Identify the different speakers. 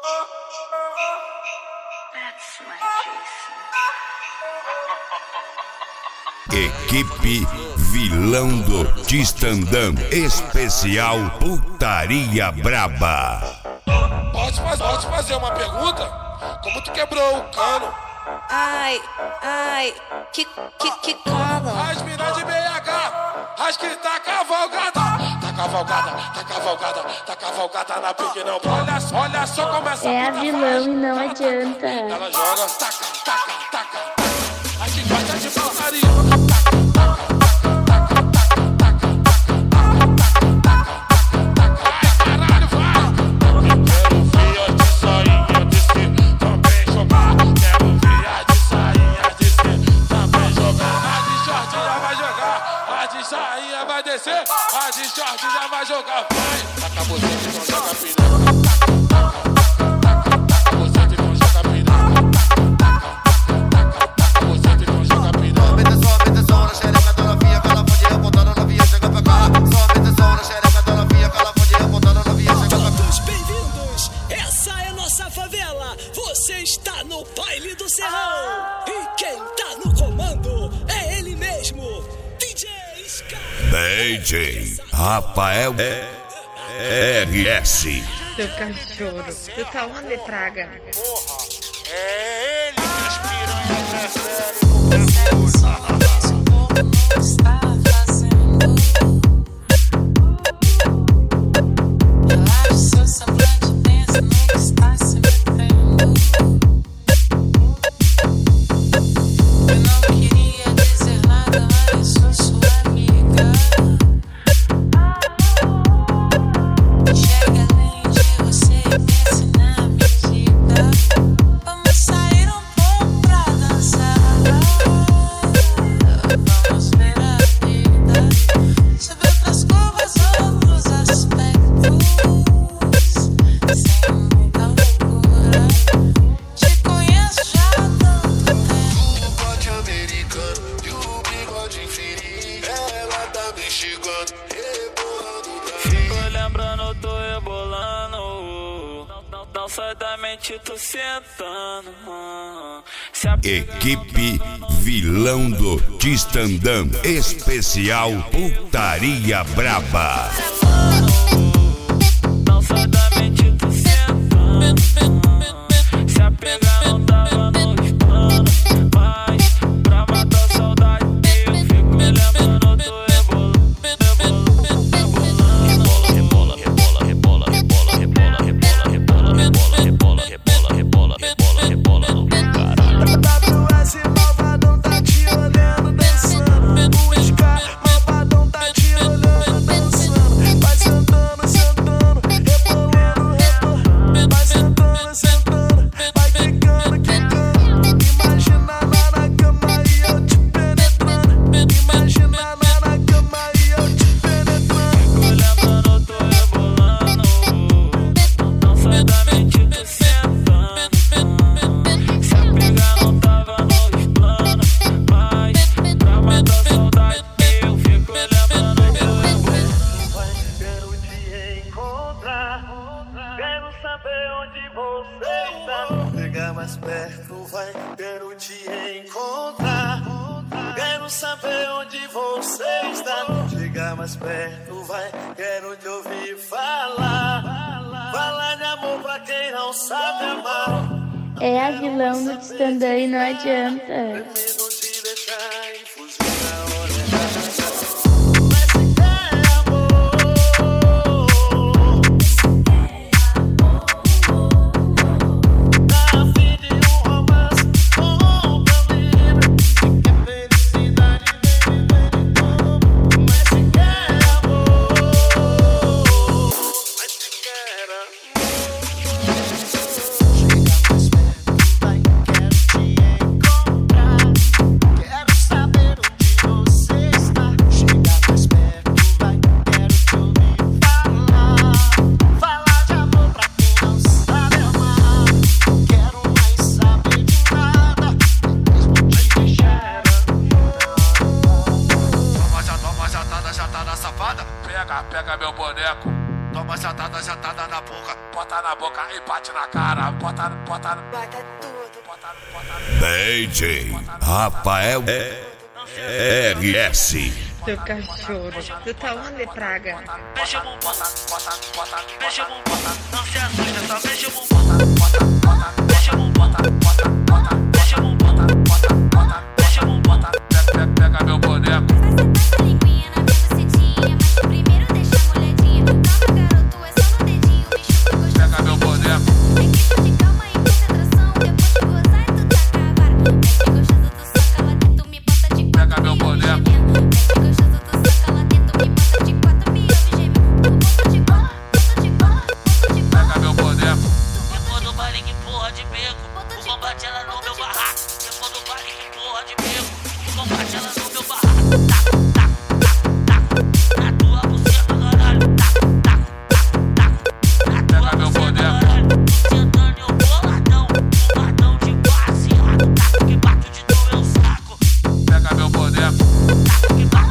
Speaker 1: Equipe Vilão do Tistandam, especial Putaria Braba.
Speaker 2: Pode fazer uma pergunta? Como tu quebrou o cano?
Speaker 3: Ai, que cola.
Speaker 2: As minas de BH, as que tá cavalgada. Tá cavalgada na pique não. Olha só como essa
Speaker 4: é a
Speaker 2: puta
Speaker 4: vilão
Speaker 2: faz.
Speaker 4: e não adianta.
Speaker 2: Ela joga, taca. A gente gosta de putaria. Vai descer, a de short já vai jogar, vai. Taca você que não joga piranha. Taca você que não joga piranha. Taca você que não joga piranha.
Speaker 5: Mete som na xereca da novinha, que ela pode repontar a novinha, chega pra cá. Só mete som na xereca da novinha, que ela pode repontar a novinha, chega pra cá.
Speaker 6: Todos bem-vindos, essa é nossa favela. Você está no baile do Serrão. E quem tá no comando é ele mesmo,
Speaker 1: DJ Rafael RS.
Speaker 4: Seu cachorro, tu tá onde, praga?
Speaker 2: É ele que as piranhas preferem.
Speaker 7: Tô sentando.
Speaker 1: Equipe Vilão do Tistandam, especial Putaria Braba.
Speaker 7: Não sai da mente, tô sentando. Se apegar não tava nos planos, mas pra matar a saudade eu fico me lembrando, tô rebolando.
Speaker 8: WS malvadão tá te olhando dançando. O SK malvadão tá te olhando dançando. Vai sentando, rebolando. Vai sentando, vai quicando. Imagina lá na cama e eu te penetrando. Imagina lá na cama e eu te penetrando.
Speaker 7: Fico lembrando, tô rebolando. Não sai da mente, tô sentando. Se apegar não tava nos planos, mas pra matar a saudade eu fico me lembrando, tô rebolando.
Speaker 8: Quero te encontrar. Quero saber onde você está. Chegar mais perto, vai. Quero te encontrar. Quero saber onde você está. Chegar mais perto, vai. Quero te ouvir falar. Falar de amor pra quem não sabe amar.
Speaker 4: É a vilão do Tistandam e não adianta.
Speaker 8: Preciso te deixar infuso na hora errada. Mas se quer amor, tá a fim de um romance com família. Se quer felicidade, vem de novo. Mas se quer amor, mas se quer amor. Chega mais perto, vai, quero te encontrar.
Speaker 2: e bate na cara, bota
Speaker 1: DJ Rafael RS.
Speaker 4: Seu cachorro, tu tá onde, praga?
Speaker 7: Mexe o bumbum, mexe o bumbum, não se assusta, só mexe o bumbum. Mexe o bumbum, mexe o bumbum, mexe o bumbum.
Speaker 2: Pega meu boneco.
Speaker 9: Vai sentar sua linguinha na minha bucetinha, mas primeiro deixa molhadinha. Calma, garoto, é só no dedinho, bicho tá gostoso.
Speaker 2: Pega meu boneco.
Speaker 9: É questão de calma e concentração, depois de gozar tu taca a vara. Mestre gostoso, tu soca lá dentro, me bota de quatro.
Speaker 2: Pega meu boneco.
Speaker 9: Mestre gostoso, tu soca lá dentro, me bota de quatro, me ouve gemer. Tu bota de quatro, bota de quatro, bota de quatro.
Speaker 2: Pega meu boneco.
Speaker 7: Depois do baile que porra de beco, o combate ela no meu barraco. Depois do baile que porra de beco, o combate ela no meu barraco. Taco, taco, taco, taco, na tua buceta, caralho. Taco, taco, taco, taco, na tua buceta, caralho. Sentando eu boladão, boladão de baseado. Taco que bate de doer o saco.
Speaker 2: Pega meu boneco.
Speaker 7: Taco que bate